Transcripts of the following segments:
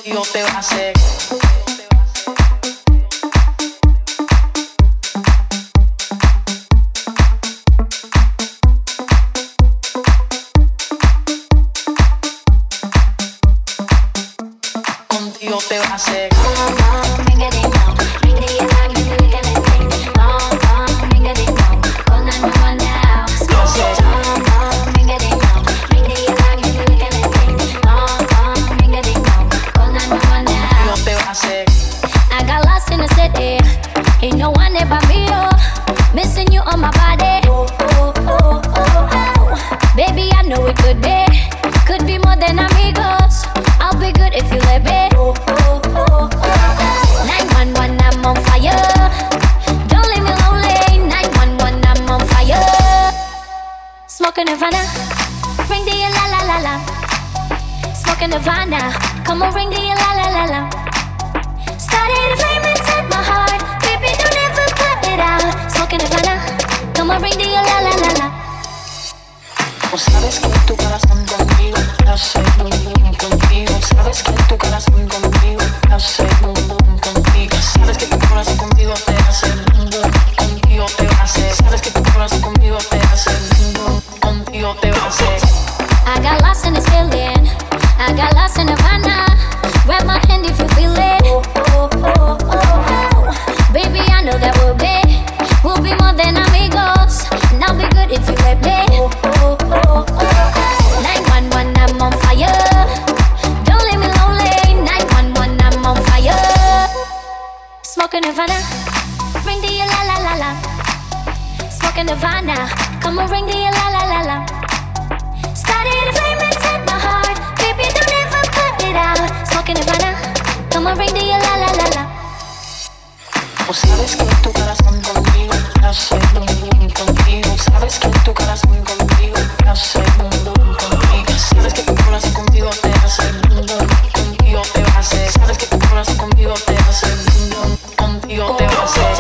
contigo te va a hacer. Contigo te va a hacer. Ain't no one there but me, oh. Missing you on my body. Oh, oh, oh, oh, oh. Baby, I know it could be more than amigos. I'll be good if you let me. Oh, oh, oh, oh. 911, I'm on fire. Don't leave me lonely. 911, I'm on fire. Smoking Nirvana, ring the la la la la. Smoking Nirvana, come on, ring the la la la la. Started a flame inside my heart. Baby, don't ever put it out. Smoking Nirvana, come on, ring the la la la la. O sabes que tu corazón conmigo hace boom boom contigo. Sabes que tu corazón conmigo hace boom boom contigo. Sabes que tu corazón conmigo te hace boom boom contigo te va a hacer. Sabes que tu corazón conmigo te hace boom boom contigo te va a hacer. I got lost in this feeling. I got lost in Nirvana. Grab my hand if you feel it. Oh, oh, oh, oh, oh. Baby, I know that we'll be more than amigos. And I'll be good if you let me. Oh, oh, oh, oh. 911, I'm on fire. Don't leave me lonely. 911, I'm on fire. Smoking Nirvana, ring the la la la la. Smoking Nirvana, come on, ring the la la la la. Started a flame inside my heart. Baby, don't ever put it out. Smoking Nirvana, come on, ring the la la la la. O sabes que tu corazón conmigo hace boom boom contigo. Sabes que tu corazón conmigo hace boom boom contigo. Sabes que tu corazón conmigo te hace boom boom contigo te va a hacer. Sabes que tu corazón conmigo te hace boom boom contigo te va a hacer.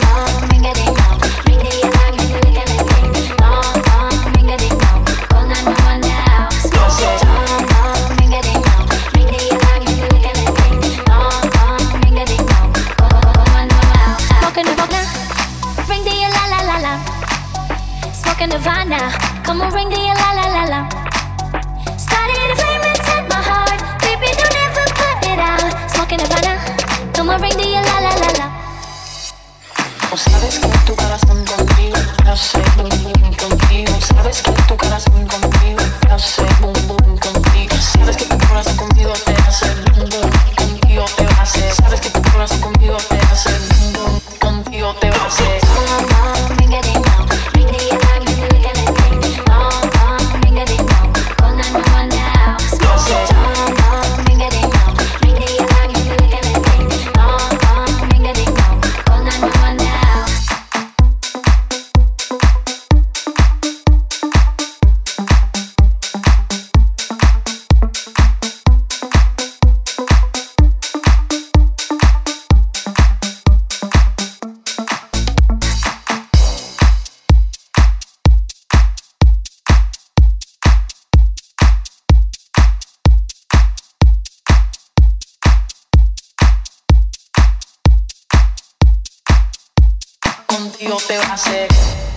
Nirvana, come on, ring the la la la la. Started a flame inside my heart. Baby, don't ever put it out. Smoking Nirvana, come on, ring the la la la la. O sabes que tu corazón conmigo hace boom boom contigo. Sabes que tu corazón conmigo hace boom boom contigo. Sabes que tu corazón conmigo te hace boom boom contigo te va a hacer. Sabes que tu corazón conmigo te hace boom boom contigo te va a hacer. Contigo te va a hacer.